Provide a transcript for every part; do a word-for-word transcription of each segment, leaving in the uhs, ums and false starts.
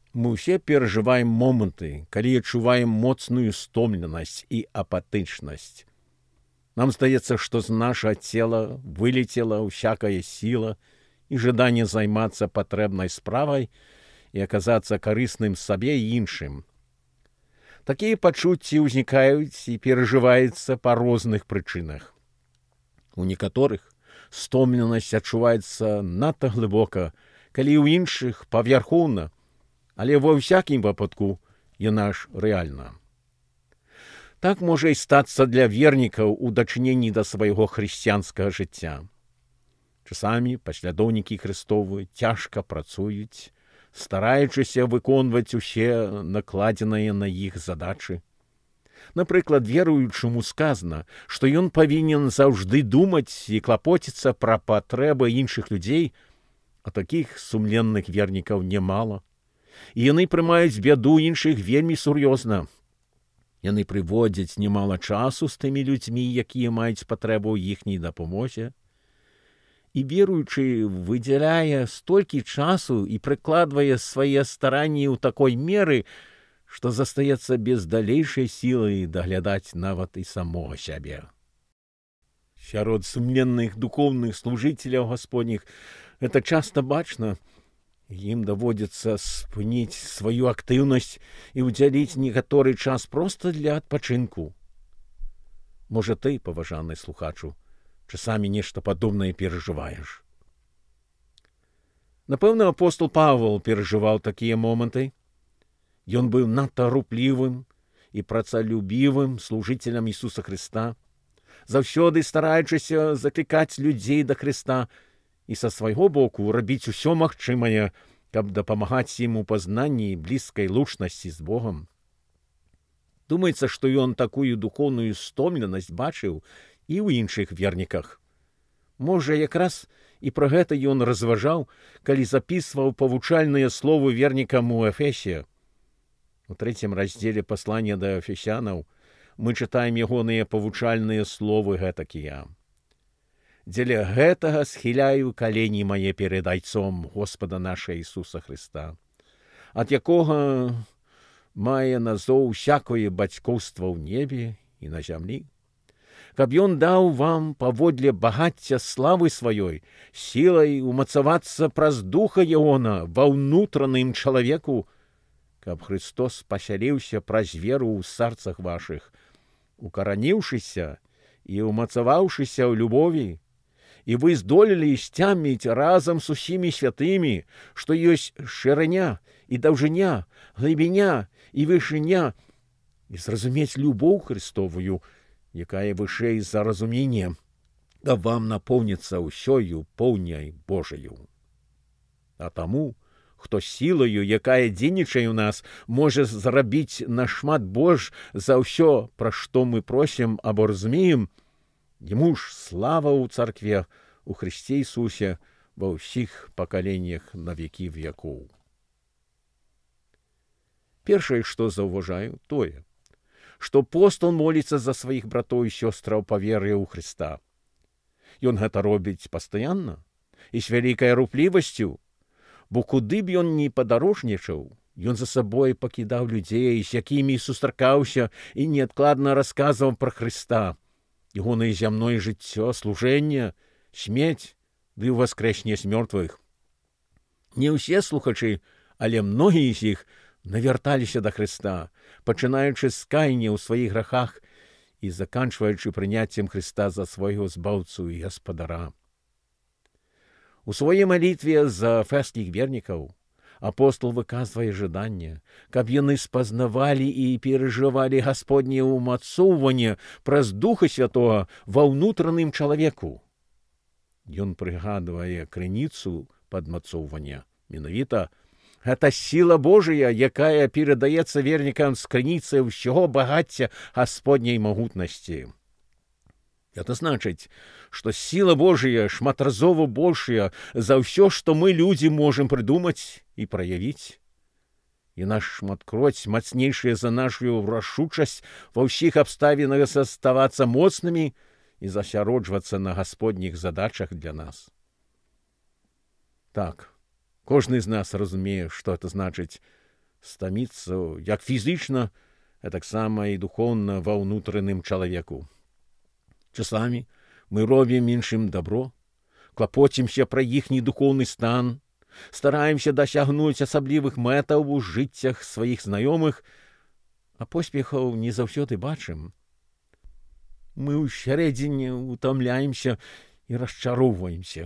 Мы ўсе перажываем моманты, калі адчуваем моцную стомленасць і апатычнасць. Нам здаецца, што з нашага цела вылецела ўсякая сіла і жаданне займацца патрэбнай справай і аказацца карысным сабе і іншым. Такія пачуцці ўзнікаюць і перажываюцца па розных прычынах. У некаторых стомленасць адчуваецца надта глыбока, калі ў іншых павярхоўна, але ва ўсякім выпадку яна ж рэальна. Так можа і стацца для вернікаў у дачыненні да свайго хрысціянскага жыцця. Часамі паслядоўнікі Христовы цяжка працуюць, стараючыся выконваць усе накладзеныя на іх задачы. Напрыклад, веруючаму сказана, што ён павінен заўжды думаць і клапоціцца пра патрэбы іншых людзей, а такіх сумленных вернікаў немала. І яны прымаюць бяду іншых вельмі сур'ёзна. Яны прыводзяць немала часу з тымі людзьмі, якія маюць патрэбу ў іхняй дапамозе. І веруючы выдзяляе столькі часу і прыкладвае свае старанні ў такой меры, што застаецца без далейшай сілы даглядаць нават і самога сябе. Сярод сумленных духоўных служыцеляў Гасподніх гэта часта бачна. Ім даводзіцца спыніць сваю актыўнасць і ўдзяліць некаторы час проста для адпачынку. Можа, ты, паважаны слухачу, часамі нешта падобнае перажываеш. Напэўна, апостол Павел перажываў такія моманты. Ён быў надта руплівым і працалюбівым служыцелем Ісуса Хрыста, заўсёды стараючыся заклікаць людзей да Хрыста, і са свайго боку рабіць усё магчымае, каб дапамагаць ім у пазнанні блізкай лучнасці з Богам. Думаецца, што ён такую духоўную стомленасць бачыў і ў іншых верніках. Можа, якраз і пра гэта ён разважаў, калі запісваў павучальныя словы вернікам у Эфесе. У трэцім раздзеле паслання да эфесянаў мы чытаем ягоныя павучальныя словы гэтакія. Дзеля гэтага схіляю калені мае перед Айцом Господа наша Ісуса Христа, ад якога мае назоў усякое бацькоўства ў небе і на зямлі, каб ён даў вам паводле багацця славы сваёй сілай умацавацца праз духа Ягона ва ўнутраным чалавеку, каб Христос пасяліўся праз веру ў сарцах вашых, укараніўшыся і умацаваўшыся ў любові, і вы здолелі сцяміць разам з усімі святымі, што ёсць шырыня і даўжыня, глыбіня і вышыня, і зразумець любоў Христовую, якая вышэй за разуменне, каб вам напоўніцца ўсёю поўняй Божаю. А таму, хто сілаю, якая дзейнічае ў нас, можа зрабіць нашмат больш за ўсё, пра што мы просім або разумеем, Яму ж слава ў царкве, у Христе Ісусе, ва ўсіх пакаленнях на векі векоў. Першае, што заўважаю, тое, што апостол моліцца за сваіх братоў і сёстраў па веры ў Хрыста. Ён гэта робіць пастаянна і з вялікай руплівасцю, бо куды б ён ні падарожнічаў, ён за сабой пакідаў людзей, з якімі сустракаўся і неадкладна расказваў пра Хрыста. Ягонае зямное жыццё, служэнне, смерць ды ўваскрэсне з мёртвых. Не ўсе слухачы, але многія з іх навярталіся да Хрыста, пачынаючы з каяння ў сваіх грахах і заканчваючы прыняццем Хрыста за свайго збаўцу і гаспадара. У сваёй малітве за эфескіх вернікаў апостол выказвае жаданне, каб яны спазнавалі і перажывалі Гасподняе ўмацоўванне праз Духа Святога ва ўнутраным чалавеку. Ён прыгадвае крыніцу падмацоўвання. Менавіта гэта сіла Божая, якая перадаецца вернікам з крыніцы ўсяго багацця Гасподняй магутнасці. Это значыць, што сіла Божая шматразова большая за ўсё, што мы, людзі, можам прыдумаць і праявіць. Яна шматкроць мацнейшая за нашу рашучасць ва ўсіх абставінах заставацца моцнымі і засяроджвацца на гасподніх задачах для нас. Так, кожны з нас разумее, што это значыць стаміцца як фізічна, а таксама і духоўна ва ўнутраным чалавеку. Часамі мы робім іншым добро, клапоцімся пра іхні духоўны стан, стараемся дасягнуць асаблівых мэтаў у жыццях сваіх знаёмых, а поспехаў не заўсёды бачым. Мы ўсярэдзіне утамляемся і расчароўваемся.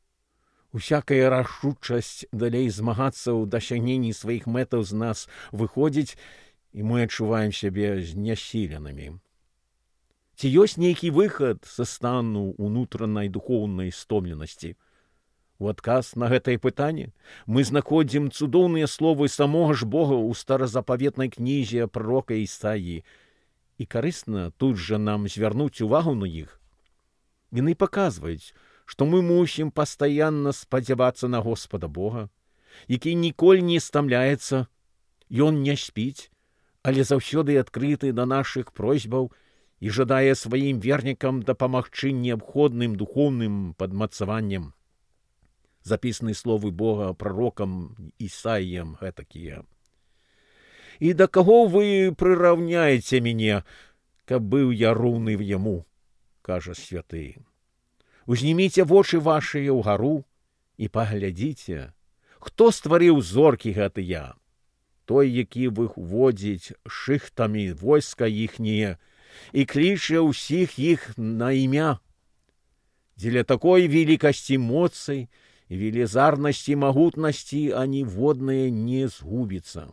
Усякая рашучасць далей змагацца ў дасягненні сваіх мэтаў з нас выходзіць, і мы адчуваем сябе знясіленымі. Ці ёсць нейкі выхад са стану ўнутранай духоўнай стомленасці? У адказ на гэтае пытанне мы знаходзім цудоўныя словы самога ж Бога ў старазапаветнай кнізе прарока Ісаіі, і карысна тут жа нам звярнуць увагу на іх. Яны паказваюць, што мы мусім пастаянна спадзявацца на Господа Бога, які ніколі не стамляецца, Ён не спіць, але заўсёды адкрыты да нашых просьбаў і жадае сваім вернікам дапамагчы неабходным духоўным падмацаваннем. Запісаны словы Бога прарокам Ісаіям гэтакія. «І да каго вы прыраўняеце мяне, каб быў я роўны яму?» – кажа святы. «Узніміце вочы вашыя ўгару і паглядзіце, хто стварыў зоркі гэтыя? Той, які выводзіць шыхтамі войска іхнія і кліча ўсіх іх на імя. Дзеля такой велікасці моцы і велізарнасці магутнасці ані воднае не згубіцца.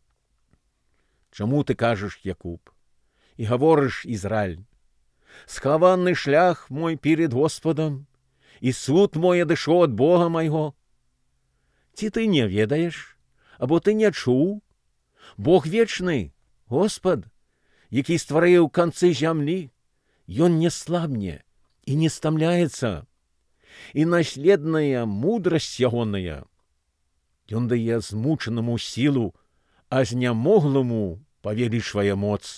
Чаму ты кажаш, Якуб, і гаворыш, Ізраіль? Схаваны шлях мой перед Господом, і суд мой адышоў ад Бога майго. Ці ты не ведаеш, або ты не чуў? Бог вечны, Господ, які стварыў канцы зямлі, Ён не слабне і не стамляецца, і наследная мудрасць ягоная. Ён дае змучанаму сілу, а знямогламу павелічвае моц.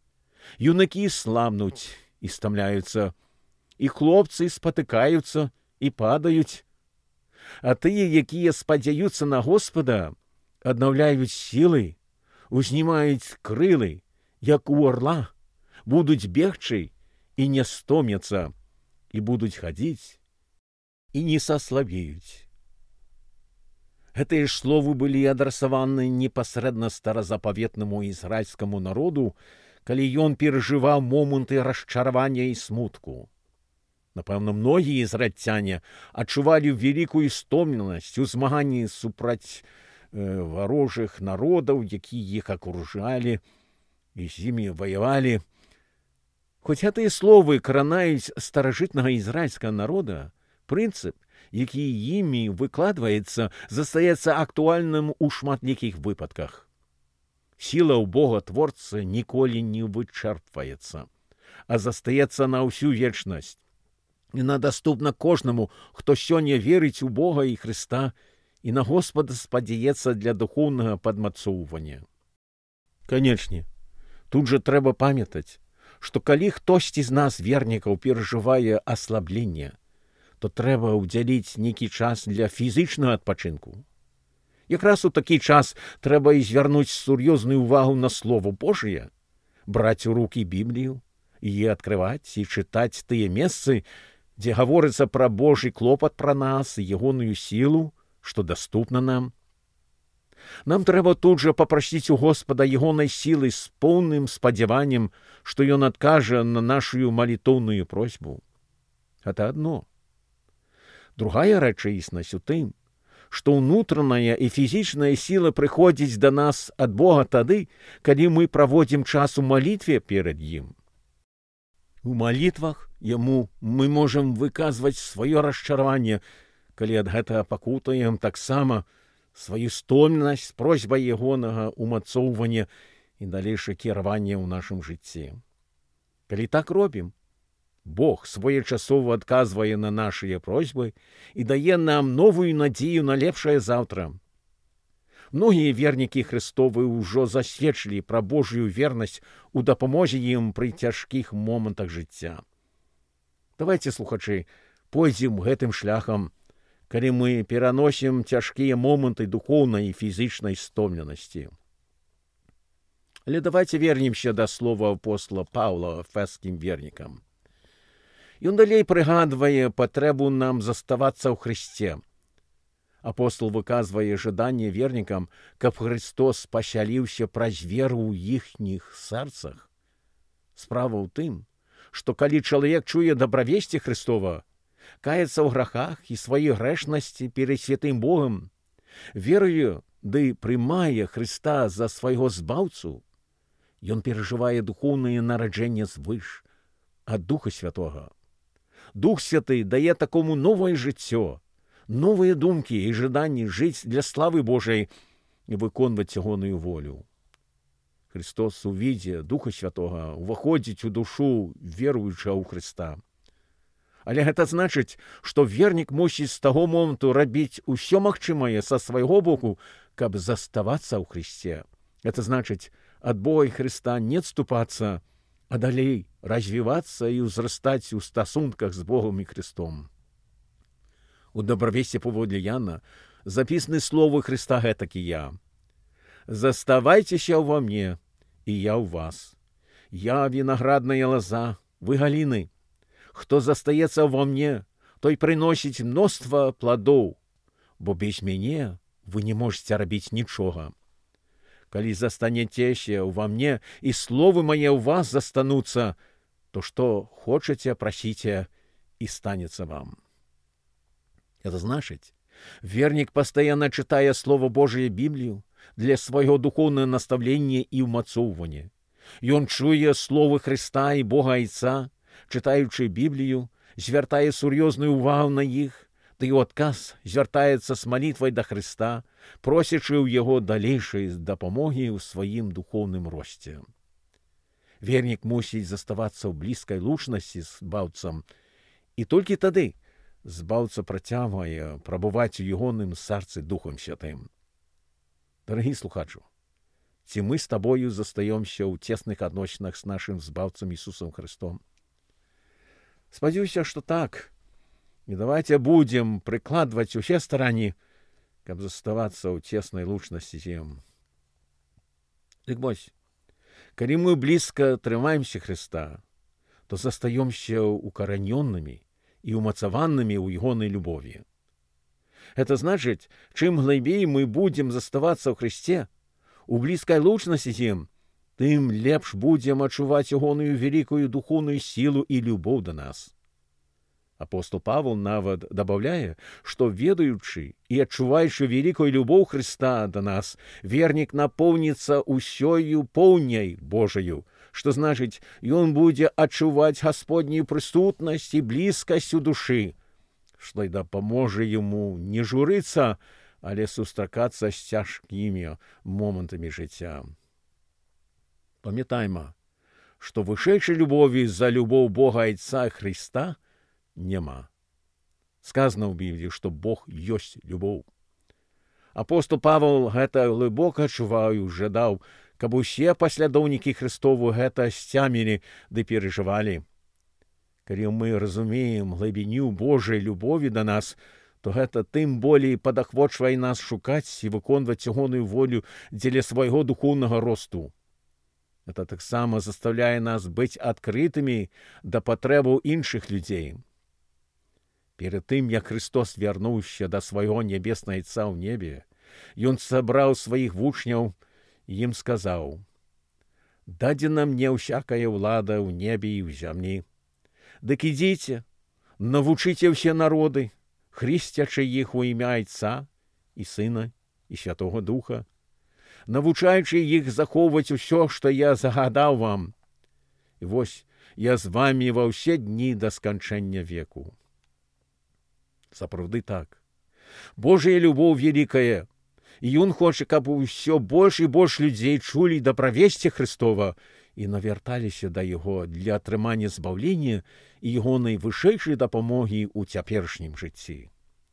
Юнакі слабнуць і стамляюцца, і хлопцы спатыкаюцца і падаюць. А тыя, якія спадзяюцца на Господа, аднаўляюць сілы, узнімаюць крылы, як у орла, будуць бегчы і не стомяцца, і будуць хадзіць, і не саслабеюць». Гэтыя ж словы былі адрасаваны непасрэдна старазапаветнаму ізраільскаму народу, калі ён перажываў моманты расчаравання і смутку. Напэўна, многія ізраільцяне адчувалі вялікую стомленасць у змаганні супраць э, варожых народаў, якія іх акружалі і з імі ваявалі. Хоць гэтыя словы кранаюць старажытнага ізраільскага народа, прынцып, які імі выкладваецца, застаецца актуальным у шматлікіх выпадках. Сіла ў Бога-творцы ніколі не вычарпваецца, а застаецца на ўсю вечнасць. Яна даступна кожнаму, хто сёння верыць у Бога і Хрыста і на Господа спадзяецца для духоўнага падмацоўвання. Канечне, тут жа трэба памятаць, што калі хтосьці з нас, вернікаў, перажывае аслабленне, то трэба ўдзяліць нейкі час для фізічнага адпачынку. Якраз у такі час трэба і звярнуць сур'ёзную ўвагу на Слово Божие, браць у рукі Біблію, і адкрываць і чытаць тыя месцы, дзе гаворыцца пра Божы клопат пра нас і ягоную сілу, што даступна нам. Нам трэба тут жа папрасіць у Господа ягонай сілы з поўным спадзяваннем, што Ён адкажа на нашу малітоўную просьбу. Гэта адно. Другая рэчаіснасць у тым, што ўнутраная і фізічная сіла прыходзіць да нас ад Бога тады, калі мы праводзім час у малітве перад Ім. У малітвах Яму мы можам выказваць сваё расчараванне, калі ад гэтага пакутаем таксама сваю стомленасць з просьбай ягонага умацоўвання і далейшае кіраванне ў нашым жыцці. Калі так робім, Бог своечасова адказвае на нашыя просьбы і дае нам новую надзею на лепшае заўтра. Многія вернікі Хрыстовы ўжо засведчылі пра Божую вернасць у дапамозе ім пры цяжкіх момантах жыцця. Давайце, слухачы, пойдзем гэтым шляхам, калі мы пераносім цяжкія моманты духоўнай і фізічнай стомленасці. Але давайте вернемся да слова апостола Паўла эфескім вернікам. Ён далей прыгадвае патрэбу нам заставацца ў Хрысце. Апостол выказвае жаданне вернікам, каб Христос пасяліўся праз веру ў іхніх сэрцах. Справа ў тым, што калі чалавек чуе дабравесці Христова, каецца ў грахах і сваёй грэшнасці перад святым Богам, веруе ды прымае Христа за свайго збаўцу, ён перажывае духоўнае нараджэнне звыш ад Духа Святога. Дух Святы дае такому новае жыццё, новыя думкі і жаданні жыць для славы Божай і выконваць ягоную волю. Христос у відзе Духа Святога уваходзіць у душу веруючага ў Христа. Але гэта значыць, што вернік мусіць з таго моманту рабіць усё магчымае са свайго боку, каб заставацца ў Христе. Это значыць, ад Бога і Христа не адступацца, а далей развівацца і ўзрастаць у стасунках з Богом і Христом. У добравесці паводле Яна запісаны словы Христа гэтакія: «Заставайцеся ўва мне, і я ў вас. Я вінаградная лаза, вы галіны. Хто застаецца ўва мне, той прыносіць мноства пладоў, бо без мяне вы не можете рабіць нічога. Калі застанецеся ўва мне, і словы мае ў вас застануцца, то што хочаце, прасіце, і станецца вам». Это значыць, вернік пастаянна чытае Слово Божие Біблію для свайго духоўнага наставлення і ўмацоўвання. Ён чуе словы Христа і Бога Айца, чытаючы Біблію, звяртае сур'ёзную ўвагу на іх, ды ў адказ звяртаецца з малітвай да Христа, просячы ў яго далейшай дапамогі ў сваім духоўным росце. Вернік мусіць заставацца ў блізкай лучнасці з збаўцам, і толькі тады збаўца працягвае прабываць у ягоным сэрцы Духом Святым. Дарагі слухачу, ці мы з табою застаёмся ў цесных адносінах з нашым збаўцам Ісусам Христом? Спадзяюся, што так. І давайте будзем прыкладваць усе старанні, каб заставацца ў цеснай лучнасці з ім. Дык вось, калі мы блізка трымаемся Христа, то застаёмся укаранённымі і умацаванымі ў ягонай любові. Это значыць, чым глыбей мы будзем заставацца ў Христе, у блізкай лучнасці з ім, тым лепш будзем адчуваць ягоную вялікую духоўную сілу і любоў да нас. Апостол Павел нават дабаўляе, што ведаючы і адчуваючы вялікую любоў Христа да нас, вернік напоўніцца ўсёю поўняй Божаю, што значыць, ён будзе адчуваць Гасподнюю прысутнасць і блізкасць у душы, што й дапаможа яму не журыцца, але сустракацца з цяжкімі момантамі жыцця. Памятайма, што вышэйшай любові за любоў Бога Айца Христа няма. Сказано ў Бібліі, што Бог ёсць любоў. Апостол Павел гэта глыбока адчуваў і жадаў, каб усе паслядоўнікі Христову гэта сцямілі ды перажывалі. Калі мы разумеем глыбіню Божай любові да нас, то гэта тым болей падахвочвае нас шукаць і выконваць ягоную волю дзеля свайго духоўнага росту. Это таксама заставляе нас быць адкрытымі да патрэбаў іншых людзей. Перед тым, як Христос вярнуўся да свайго нябеснага Айца ў небе, ён сабраў сваіх вучняў і ім сказаў: «Дадзена мне ўсякая ўлада ў небе і ў зямлі. Дык ідзіце, навучыце ўсе народы, хрысцячы іх у імя Айца і Сына і Святога Духа, навучаючы іх захоўваць усё, што я загадаў вам. І вось я з вамі ва ўсе дні да сканчэння веку». Сапраўды так. Божая любоў вялікая, і ён хоча, каб усё больш і больш людзей чулі дабравесці Христова і навярталіся да яго для атрымання збаўлення і ягонай вышэйшай дапамогі ў цяперашнім жыцці.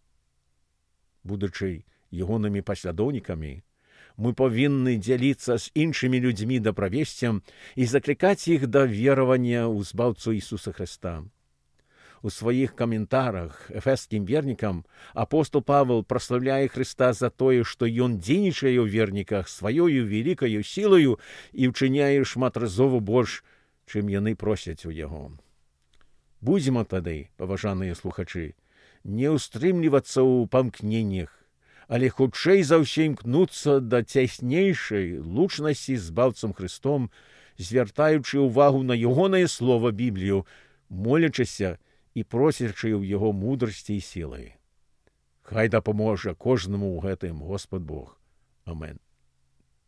Будучы ягонымі паслядоўнікамі, мы павінны дзяліцца з іншымі людзьмі дабравесцем і заклікаць іх да веравання ў збаўцу Ісуса Христа. У сваіх каментарах эфескім вернікам апостол Павел праслаўляе Хрыста за тое, што ён дзейнічае ў верніках сваёю вялікаю сілаю і ўчыняе шматразова больш, чым яны просяць у яго. Будзьма тады, паважаныя слухачы, не ўстрымлівацца ў памкненнях, але хутчэй за ўсё імкнуцца да цяснейшай лучнасці з Збаўцам Хрыстом, звяртаючы ўвагу на ягонае слова Біблію, молячыся і просячы ў яго мудрасці і сілы. Хай дапаможа кожнаму ў гэтым Господ Бог. Амен.